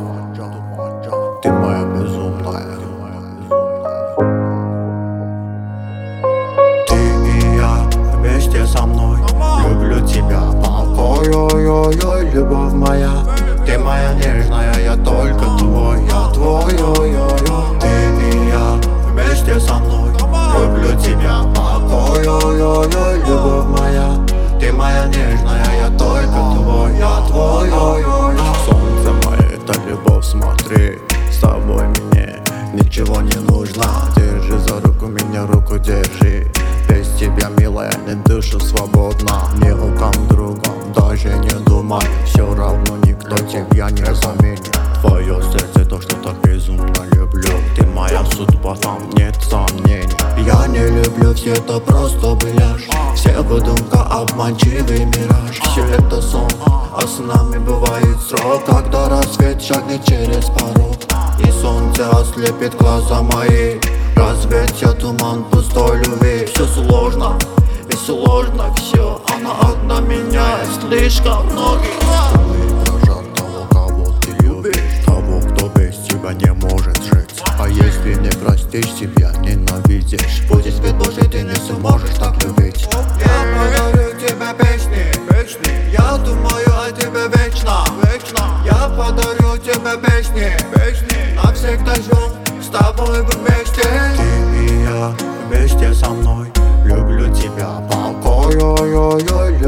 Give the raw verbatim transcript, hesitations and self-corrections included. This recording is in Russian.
Ты моя безумная. Ты и я вместе со мной. Люблю тебя, покой, ой-ой-ой, любовь моя. Ты моя нежная, я только твой, я твой, ой-ой-ой. Ты и я вместе со мной. Люблю тебя, покой, ой-ой-ой, любовь моя. Ты моя нежная, я только твой, я твой, ой-ой-ой. Солнце мое, это любовь, смотри. С тобой мне ничего не нужно. Держи за руку, меня руку держи. Без тебя, милая, не дышу свободно. Ни о ком другом даже не думай. Все равно никто тебя не заменит. Твое сердце то, что так безумно люблю. Ты моя судьба, там нет сомнений. Я не люблю, все это просто блажь. Все выдумка, обманчивый мираж. Все это сон, а с нами бывает срок. Когда рассвет шагнет через порог и солнце ослепит глаза мои. Развеется туман пустой любви. Все сложно, и сложно все. Она одна меняет слишком многих. Прожар того, кого ты любишь, того, кто без тебя не может жить. А если не простишь, себя ненавидишь. Будет свет Божий, ты не сможешь так любить. Я подарю тебе песни, песни. Я думаю о тебе вечно, вечно. Я подарю тебе песни, песни. Навсегда ждем с тобой вместе. Ты и я вместе со мной. Люблю тебя, покой, ой-ой-ой.